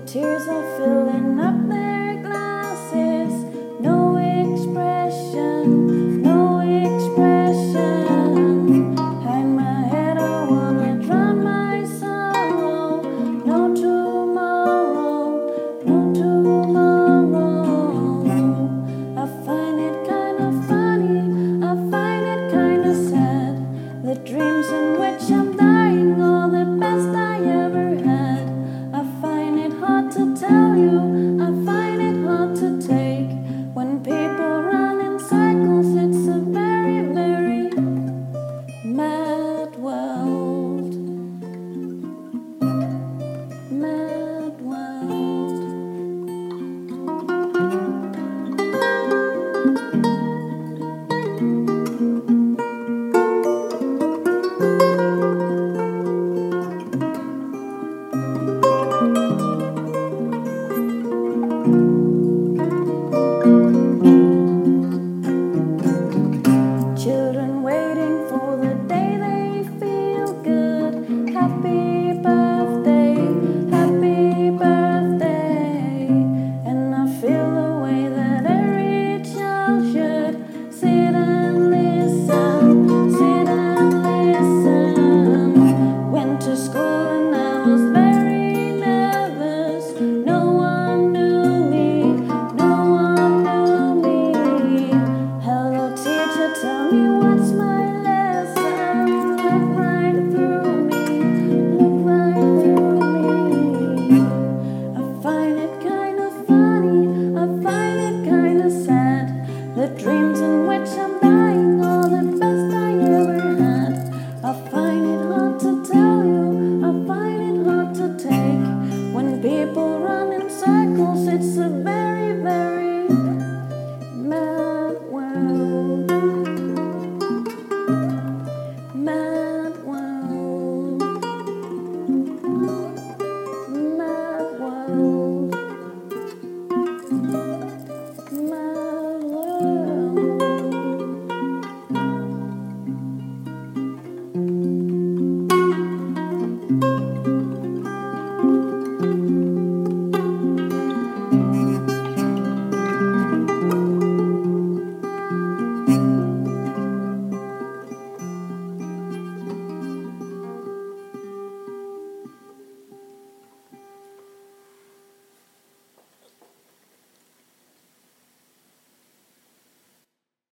Tears are filling up their glasses. No expression, no expression. Hang my head, I wanna drown my sorrow. No tomorrow, no tomorrow. I find it kind of funny, I find it kind of sad. The dreams in which I'm dying are the best I ever had. I find it hard to tell you, I find it hard to take. When people run in circles, it's a very, very mad world. Mad world. Children waiting for the day they feel good. Happy birthday, happy birthday. And I feel the way that every child should. Sit and listen, sit and listen. Went to school and I was very nervous. No one knew me, no one knew me. Hello teacher, tell me what's my lesson. Look right through me, look right through me. I find it kind of funny, I find it kind of sad. The dreams in which I'm dying are the best I ever had. I find it hard to tell you, I find it hard to take. When people run in circles, it's a very